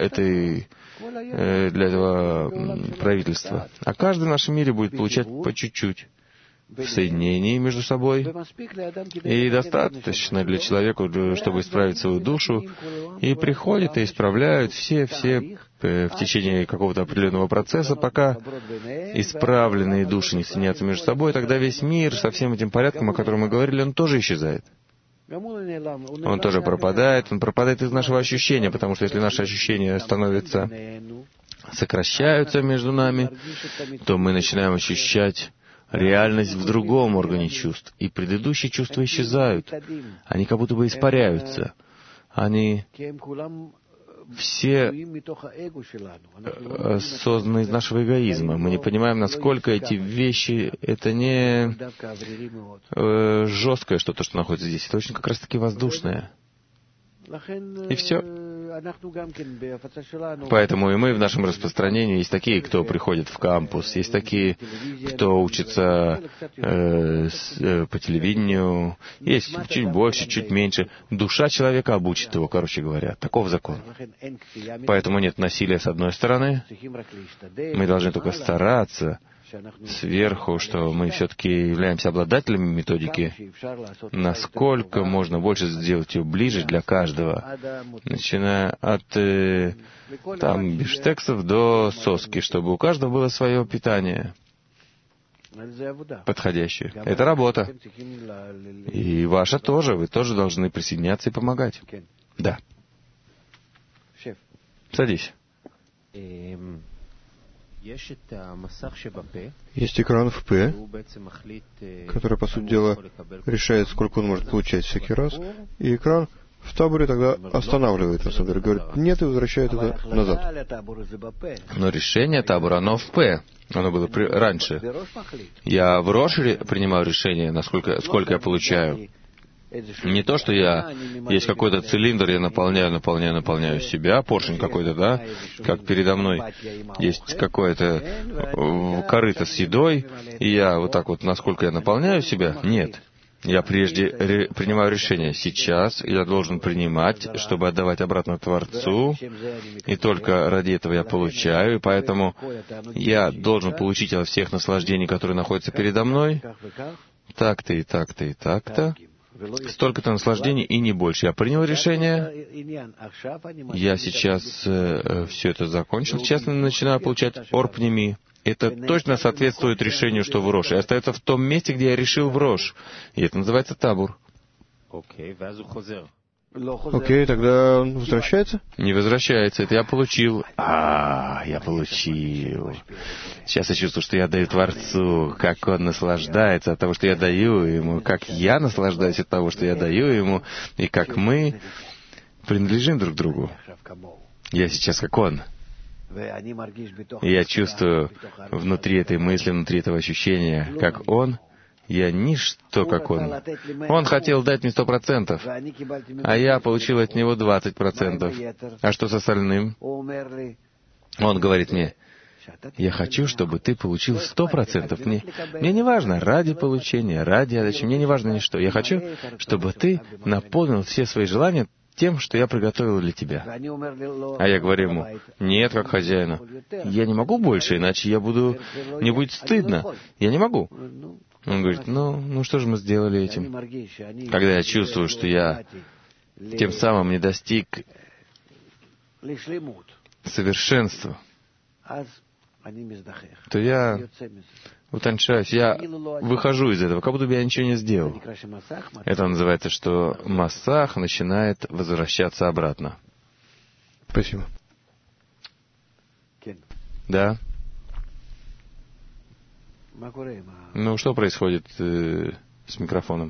[SPEAKER 1] этого правительства. А каждый в нашем мире будет получать по чуть-чуть. в соединении между собой. И достаточно для человека, чтобы исправить свою душу. И приходят и исправляют все в течение какого-то определенного процесса, пока исправленные души не соединятся между собой, тогда весь мир со всем этим порядком, о котором мы говорили, он тоже исчезает. Он тоже пропадает, он пропадает из нашего ощущения, потому что если наши ощущения сокращаются между нами, то мы начинаем ощущать реальность в другом органе чувств, и предыдущие чувства исчезают. Они как будто бы испаряются. Они все созданы из нашего эгоизма. Мы не понимаем, насколько эти вещи — это не жесткое что-то, что находится здесь. Это очень как раз-таки воздушное. И все. Поэтому и мы в нашем распространении есть такие, кто приходит в кампус, есть такие, кто учится по телевидению, есть чуть больше, чуть меньше. Душа человека обучит его, короче говоря. Таков закон. Поэтому нет насилия с одной стороны. Мы должны только стараться сверху, что мы все-таки являемся обладателями методики, насколько можно больше сделать ее ближе для каждого, начиная от бифштексов до соски, чтобы у каждого было свое питание подходящее. Это работа. И ваша тоже. Вы тоже должны присоединяться и помогать. Да. Садись.
[SPEAKER 2] Есть экран в П, который, по сути дела, решает, сколько он может получать всякий раз, и экран в таборе тогда останавливает, на самом деле, говорит нет и возвращает это назад.
[SPEAKER 1] Но решение табора, оно в П. Оно было раньше. Я в Рош принимаю решение, сколько я получаю. Не то, что есть какой-то цилиндр, я наполняю себя, поршень какой-то, да, как передо мной есть какое-то корыто с едой, и я вот так вот, насколько я наполняю себя, нет. Я прежде принимаю решение. Сейчас я должен принимать, чтобы отдавать обратно Творцу, и только ради этого я получаю, и поэтому я должен получить от всех наслаждений, которые находятся передо мной, так-то и так-то и так-то. Столько-то наслаждений и не больше. Я принял решение, я сейчас все это закончил, честно начинаю получать орпними. Это точно соответствует решению, что в Рош. И остается в том месте, где я решил в Рош. И это называется табур.
[SPEAKER 2] Окей, тогда он возвращается?
[SPEAKER 1] Не возвращается. Это я получил. Я получил. Сейчас я чувствую, что я даю Творцу, как Он наслаждается от того, что я даю Ему, как я наслаждаюсь от того, что я даю Ему, и как мы принадлежим друг другу. Я сейчас как Он. И я чувствую внутри этой мысли, внутри этого ощущения, как Он. Я ничто, как Он. Он хотел дать мне 100%, а я получил от Него 20%. А что с остальным? Он говорит мне, я хочу, чтобы ты получил 100%. Мне не важно ради получения, ради отдачи, мне не важно ничто. Я хочу, чтобы ты наполнил все свои желания тем, что я приготовил для тебя. А я говорю ему, нет, как хозяину, я не могу больше, иначе мне будет стыдно. Я не могу. Он говорит, ну что же мы сделали этим? Когда я чувствую, что я тем самым не достиг совершенства, то я утончаюсь, я выхожу из этого, как будто бы я ничего не сделал. Это называется, что массах начинает возвращаться обратно.
[SPEAKER 2] Спасибо.
[SPEAKER 1] Да. Ну, что происходит с микрофоном?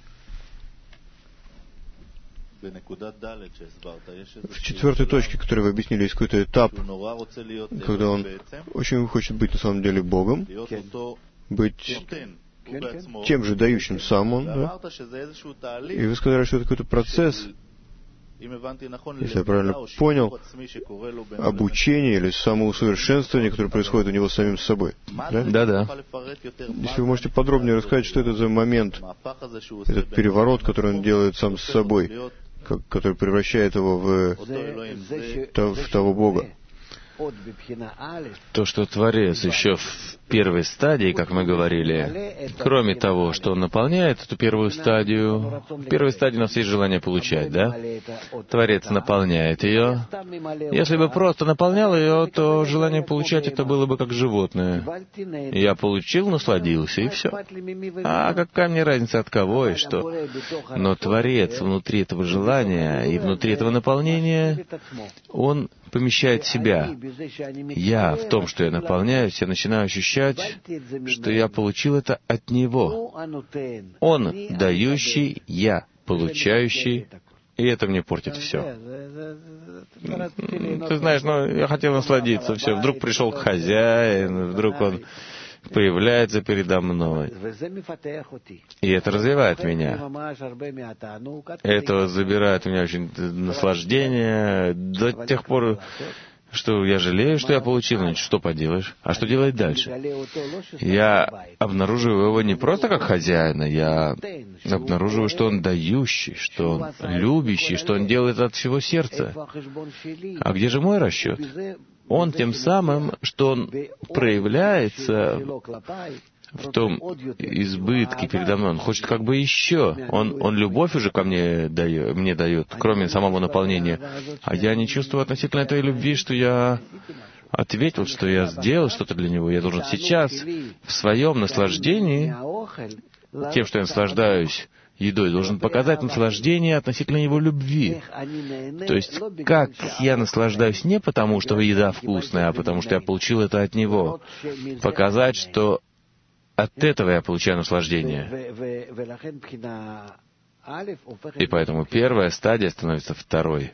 [SPEAKER 2] В четвертой точке, которую вы объяснили, есть какой-то этап, когда он очень хочет быть на самом деле Богом, быть тем же дающим сам он, да? И вы сказали, что это какой-то процесс, если я правильно понял, обучение или самоусовершенствование, которое происходит у него самим собой. Да?
[SPEAKER 1] Да.
[SPEAKER 2] Если вы можете подробнее рассказать, что это за момент, этот переворот, который он делает сам с собой, который превращает его в того Бога.
[SPEAKER 1] То, что Творец еще первой стадии, как мы говорили, кроме того, что он наполняет эту первую стадию, в первой стадии у нас есть желание получать, да? Творец наполняет ее. Если бы просто наполнял ее, то желание получать это было бы как животное. Я получил, насладился, и все. А какая мне разница от кого и что? Но Творец внутри этого желания и внутри этого наполнения, он помещает себя. Я в том, что я наполняюсь, я начинаю ощущать, что я получил это от Него. Он дающий, я получающий, и это мне портит все. Ты знаешь, я хотел насладиться, все. Вдруг пришел хозяин, вдруг он появляется передо мной. И это развивает меня. Это забирает у меня очень наслаждение до тех пор, что я жалею, что я получил, но что поделаешь? А что делать дальше? Я обнаруживаю его не просто как хозяина, я обнаруживаю, что он дающий, что он любящий, что он делает от всего сердца. А где же мой расчет? Он тем самым, что он проявляется в том избытке передо мной, он хочет как бы еще. Он любовь уже ко мне дает, кроме самого наполнения. А я не чувствую относительно этой любви, что я ответил, что я сделал что-то для него. Я должен сейчас в своем наслаждении, тем, что я наслаждаюсь едой, должен показать наслаждение относительно его любви. То есть, как я наслаждаюсь не потому, что еда вкусная, а потому, что я получил это от него. Показать, что от этого я получаю наслаждение. И поэтому первая стадия становится второй.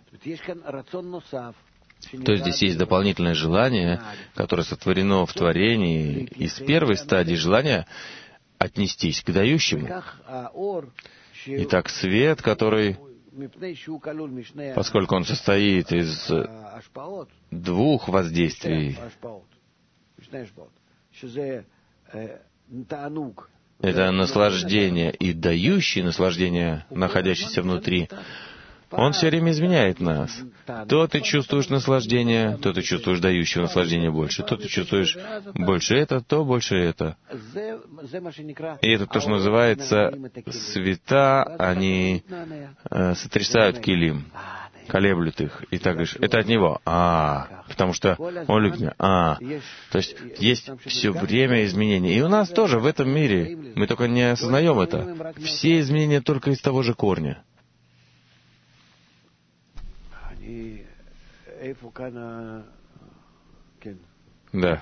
[SPEAKER 1] То есть здесь есть дополнительное желание, которое сотворено в творении из первой стадии желания отнестись к дающему. Итак, свет, который, поскольку он состоит из двух воздействий, это наслаждение и дающий наслаждение, находящееся внутри, он все время изменяет нас. То ты чувствуешь наслаждение, то ты чувствуешь дающего наслаждения больше, то ты чувствуешь больше это, то больше это. И это то, что называется света, они сотрясают килим, колеблют их. И так говоришь, это от него. Потому что он любит меня. То есть все время изменения. И у нас тоже в этом мире, мы только не осознаем это. Все изменения только из того же корня. Да.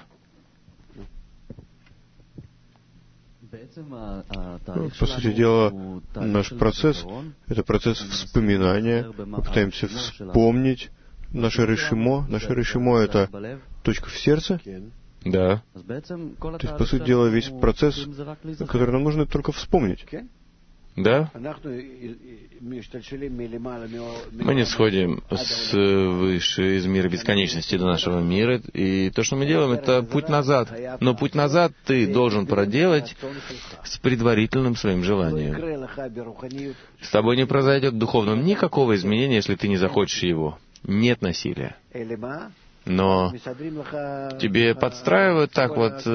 [SPEAKER 2] По сути дела, наш процесс — это процесс вспоминания. Мы пытаемся вспомнить наше решимо. Наше решимо — это точка в сердце.
[SPEAKER 1] Да.
[SPEAKER 2] То есть, по сути дела, весь процесс, который нам нужно только вспомнить.
[SPEAKER 1] Да? Мы не сходим свыше из мира бесконечности до нашего мира, и то, что мы делаем, это путь назад. Но путь назад ты должен проделать с предварительным своим желанием. С тобой не произойдет в духовном никакого изменения, если ты не захочешь его. Нет насилия. Но тебе подстраивают так вот,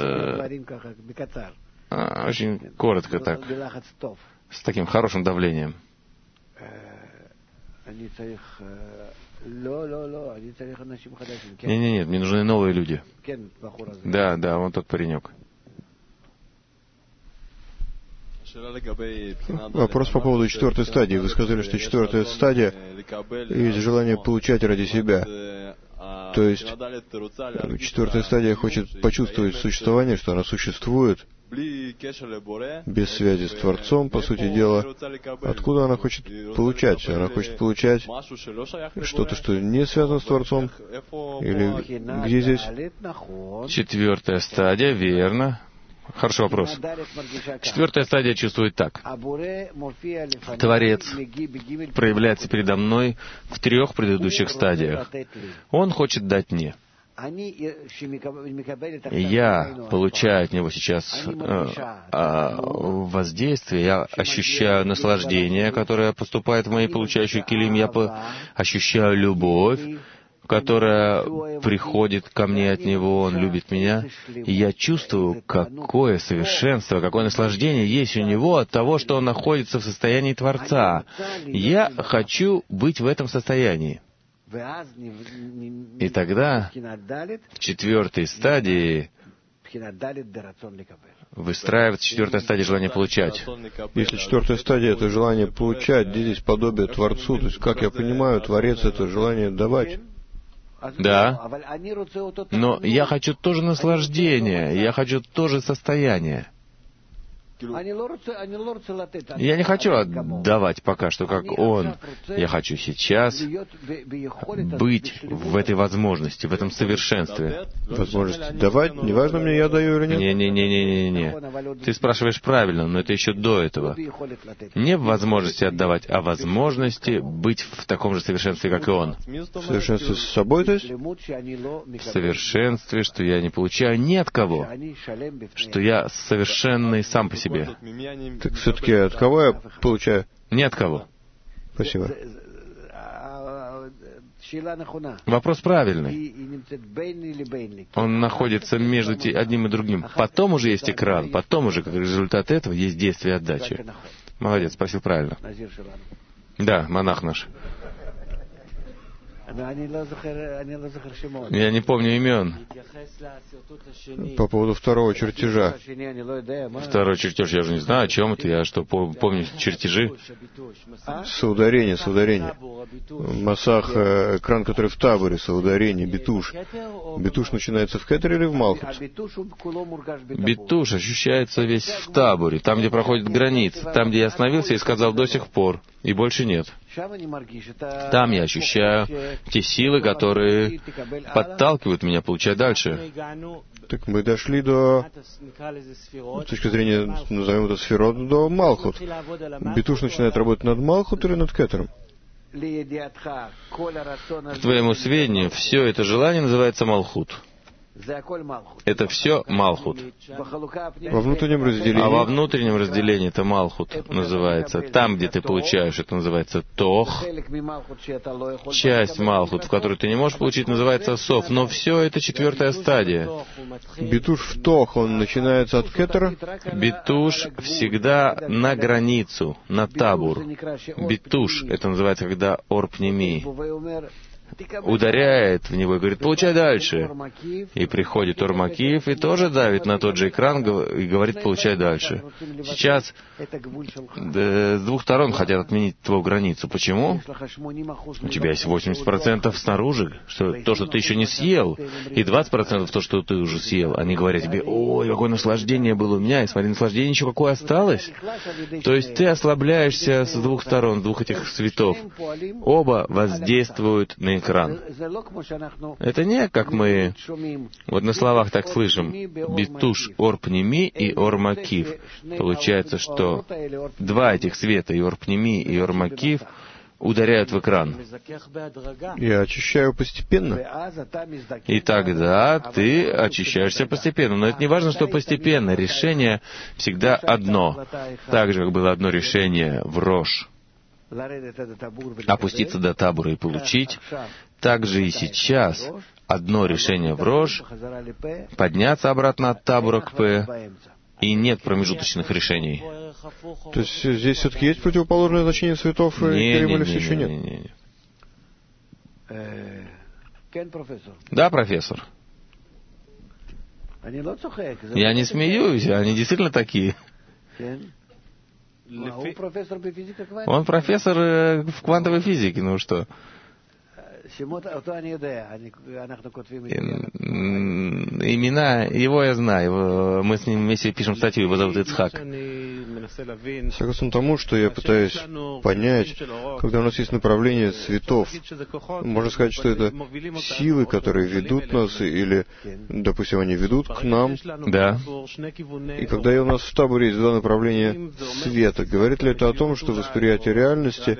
[SPEAKER 1] очень коротко так, с таким хорошим давлением. Нет, мне нужны новые люди. Да, вон тот паренек.
[SPEAKER 2] Вопрос по поводу четвертой стадии. Вы сказали, что четвертая стадия есть желание получать ради себя. То есть четвертая стадия хочет почувствовать существование, что она существует, без связи с Творцом, по сути дела. Откуда она хочет получать? Она хочет получать что-то, что не связано с Творцом? Или где здесь?
[SPEAKER 1] Четвертая стадия, верно. Хороший вопрос. Четвертая стадия чувствует так. Творец проявляется передо мной в 3 предыдущих стадиях. Он хочет дать мне. Я получаю от него сейчас воздействие, я ощущаю наслаждение, которое поступает в мои получающие килим, я ощущаю любовь, которая приходит ко мне от Него, Он любит меня, и я чувствую, какое совершенство, какое наслаждение есть у Него от того, что Он находится в состоянии Творца. Я хочу быть в этом состоянии. И тогда в 4-й стадии выстраивается 4-я стадия желания получать.
[SPEAKER 2] Если 4-я стадия — это желание получать, где здесь подобие Творцу? То есть, как я понимаю, Творец — это желание давать.
[SPEAKER 1] Да, но я хочу тоже наслаждения, я хочу тоже состояние. Я не хочу отдавать пока что, как Он. Я хочу сейчас быть в этой возможности, в этом совершенстве.
[SPEAKER 2] Возможность давать? Неважно мне, я даю или нет?
[SPEAKER 1] Не. Ты спрашиваешь правильно, но это еще до этого. Не в возможности отдавать, а в возможности быть в таком же совершенстве, как и Он.
[SPEAKER 2] В совершенстве с собой, то есть?
[SPEAKER 1] В совершенстве, что я не получаю ни от кого, что я совершенный сам по себе.
[SPEAKER 2] Так все-таки от кого я получаю?
[SPEAKER 1] Ни от кого.
[SPEAKER 2] Спасибо.
[SPEAKER 1] Вопрос правильный. Он находится между одним и другим. Потом уже есть экран, потом уже, как результат этого, есть действие отдачи. Молодец, спросил правильно. Да, монах наш. Я не помню имен.
[SPEAKER 2] По поводу второго чертежа.
[SPEAKER 1] Второй чертеж, я же не знаю, о чем это. Я что, помню чертежи?
[SPEAKER 2] Соударение. Масах, экран, который в таборе, соударение, битуш. Битуш начинается в кетере или в малхут?
[SPEAKER 1] Битуш ощущается весь в таборе, там, где проходит граница, там, где я остановился и сказал «до сих пор», и больше нет. Там я ощущаю те силы, которые подталкивают меня получать дальше.
[SPEAKER 2] Так мы дошли до, с точки зрения, назовем это сферот, до Малхут. Битуш начинает работать над Малхут или над Кетером?
[SPEAKER 1] К твоему сведению, все это желание называется Малхут. Это все Малхут.
[SPEAKER 2] Во внутреннем разделении.
[SPEAKER 1] А во внутреннем разделении это Малхут называется. Там, где ты получаешь, это называется Тох. Часть Малхут, в которую ты не можешь получить, называется Соф. Но все это 4-я стадия.
[SPEAKER 2] Битуш в Тох, он начинается от Кетера?
[SPEAKER 1] Битуш всегда на границу, на табур. Битуш, это называется, когда орпнеми ударяет в него и говорит, получай дальше. И приходит Ормакиев и тоже давит на тот же экран и говорит, получай дальше. Сейчас с двух сторон хотят отменить твою границу. Почему? У тебя есть 80% снаружи, то, что ты еще не съел, и 20% то, что ты уже съел. Они говорят тебе, ой, какое наслаждение было у меня, и смотри, наслаждение еще какое осталось. То есть ты ослабляешься с двух сторон, двух этих светов. Оба воздействуют на экран. Это не как мы вот на словах так слышим. Битуш, орпнеми и ормакив. Получается, что два этих света, и орпнеми, и ормакив, ударяют в экран.
[SPEAKER 2] Я очищаю постепенно.
[SPEAKER 1] И тогда ты очищаешься постепенно. Но это не важно, что постепенно. Решение всегда одно. Так же, как было одно решение в Рош. Опуститься до табура и получить. Так же и сейчас одно решение в Рош, подняться обратно от табура к П, и нет промежуточных решений.
[SPEAKER 2] То есть здесь все-таки есть противоположное значение цветов, или все еще нет?
[SPEAKER 1] Да, профессор. Я не смеюсь, они действительно такие. Он профессор в квантовой физике, ну что? Имена, его я знаю. Мы с ним вместе пишем статью, его зовут Ицхак.
[SPEAKER 2] Согласно тому, что я пытаюсь понять, когда у нас есть направление цветов, можно сказать, что это силы, которые ведут нас, или, допустим, они ведут к нам.
[SPEAKER 1] Да.
[SPEAKER 2] И когда у нас в таборе есть два направления света, говорит ли это о том, что восприятие реальности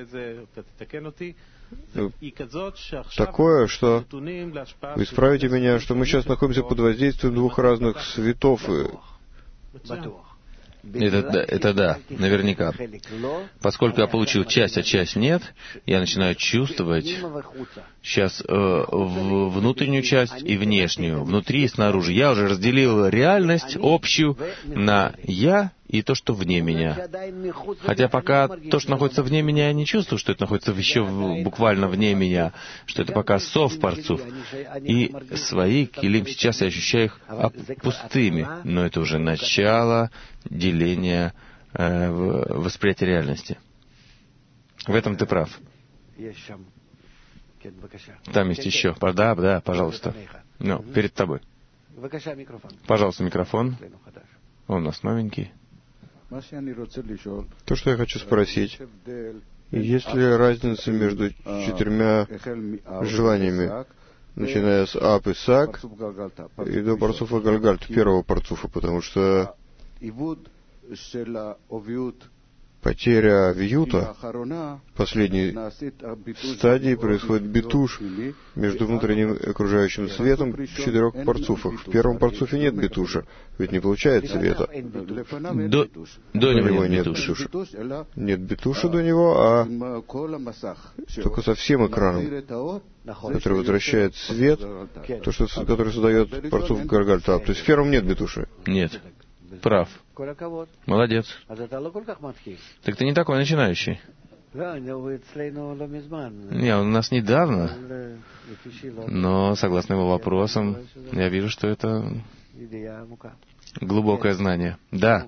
[SPEAKER 2] такое, что вы исправите меня, что мы сейчас находимся под воздействием двух разных светов.
[SPEAKER 1] Это да, наверняка. Поскольку я получил часть, а часть нет, я начинаю чувствовать сейчас внутреннюю часть и внешнюю, внутри и снаружи. Я уже разделил реальность общую на «я» и то, что вне меня. Хотя пока то, что находится вне меня, я не чувствую, что это находится еще буквально вне меня, что это пока сов парцуф. И свои килим сейчас я ощущаю их пустыми, но это уже начало деления восприятия реальности. В этом ты прав. Там есть еще. Да, пожалуйста. Ну, перед тобой. Пожалуйста, микрофон. Он у нас новенький.
[SPEAKER 2] То, что я хочу спросить, есть ли разница между 4 желаниями, начиная с Ап и Сак, и до парцуфа Гальгальт, первого парцуфа, потому что потеря вьюта, последней стадии, происходит битуш между внутренним и окружающим светом в 4 парцуфах. В первом парцуфе нет битуша, ведь не получает света.
[SPEAKER 1] До него нет битуша.
[SPEAKER 2] Нет битуша до него, а только со всем экраном, который возвращает свет, который создает парцуф Гальгальта. То есть в первом нет битуша.
[SPEAKER 1] Нет. Прав. Молодец. Так ты не такой начинающий. Не, он у нас недавно, но, согласно его вопросам, я вижу, что это глубокое знание. Да.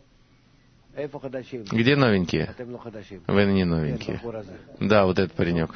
[SPEAKER 1] Где новенькие? Вы не новенькие. Да, вот этот паренек.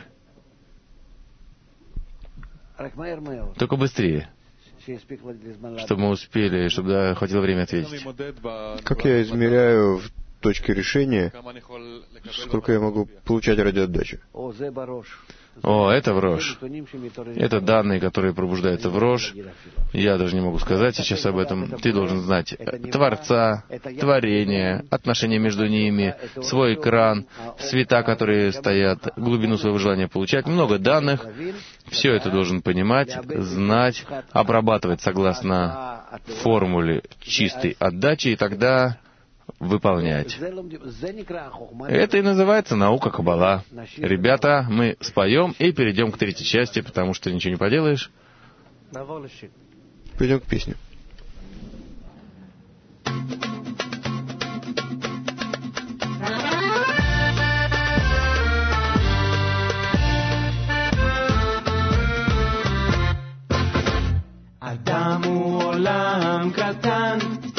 [SPEAKER 1] Только быстрее. Чтобы мы успели, чтобы хватило время ответить.
[SPEAKER 2] Как я измеряю в точке решения, сколько я могу получать ради отдачи?
[SPEAKER 1] Это в Рош. Это данные, которые пробуждаются в Рош. Я даже не могу сказать сейчас об этом. Ты должен знать Творца, творение, отношения между ними, свой экран, света, которые стоят, глубину своего желания получать. Много данных. Все это должен понимать, знать, обрабатывать согласно формуле чистой отдачи, и тогда выполнять. Это и называется наука Каббала. Ребята, мы споем и перейдем к 3-й части, потому что ничего не поделаешь.
[SPEAKER 2] Перейдем к песне.
[SPEAKER 3] אדם הוא עולם קטן,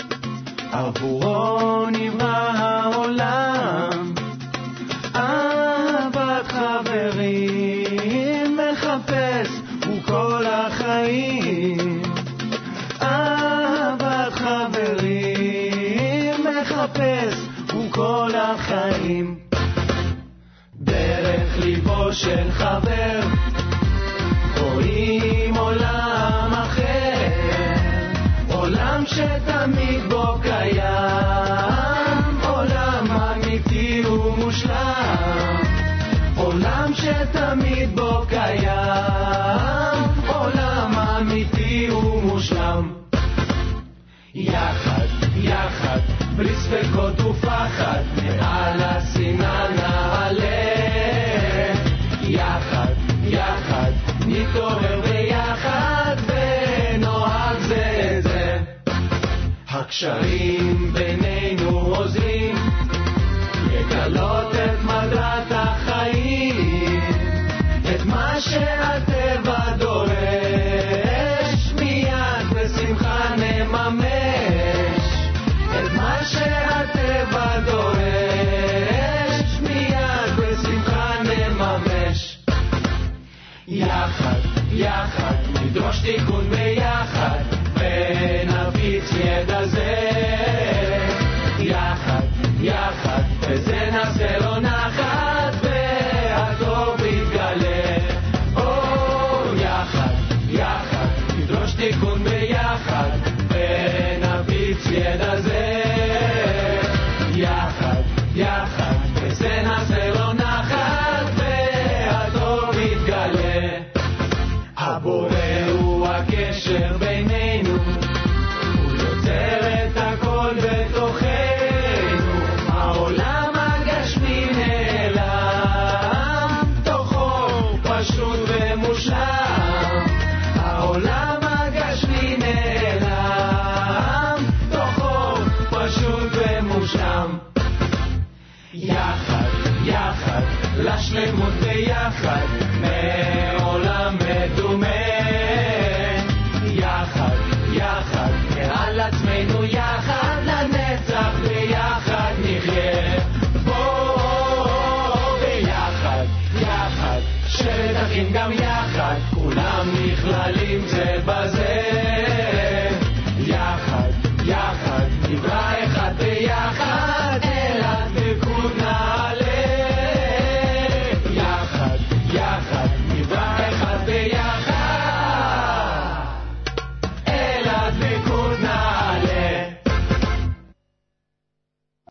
[SPEAKER 3] עבורו נברא העולם. אהבת חברים מחפש הוא כל החיים. אהבת חברים מחפש הוא כל החיים. דרך ליבו של חבר רואים עולם אחר, עולם שתמיד בו קיים, עולם אמיתי ומושלם, עולם שתמיד בו קיים, עולם אמיתי ומושלם. יחד, יחד, בלי ספקות ופחד, מעל השנאה נעלה. יחד, יחד, נתעורר ביחד ונאהב זה את זה. הקשרים בינינו עוזרים לגלות את מטרת החיים, את מה שהטבע דורש, מיד בשמחה נממש. את מה שהטבע דורש, מיד בשמחה נממש. יחד, יחד, נדרוש תיקון ביחד, ונפיץ ידע זה. יחד, יחד, וזה נעשה לו נחת, והטוב יתגלה. יחד, יחד, נדרוש תיקון ביחד, ונפיץ ידע זה. יחד, יחד, וזה נעשה לו נחת, והטוב יתגלה. הבורא הוא הכי פשוט ומושלם. יחד, יחד, לשלמות ביחד, מעולם מדומה. יחד, יחד, על עצמנו יחד, לנצח ביחד נחיה. בוא ביחד, יחד, שבת אחים גם יחד, כולם נכללים זה בזה. יחד, יחד, נברא אחד ביחד.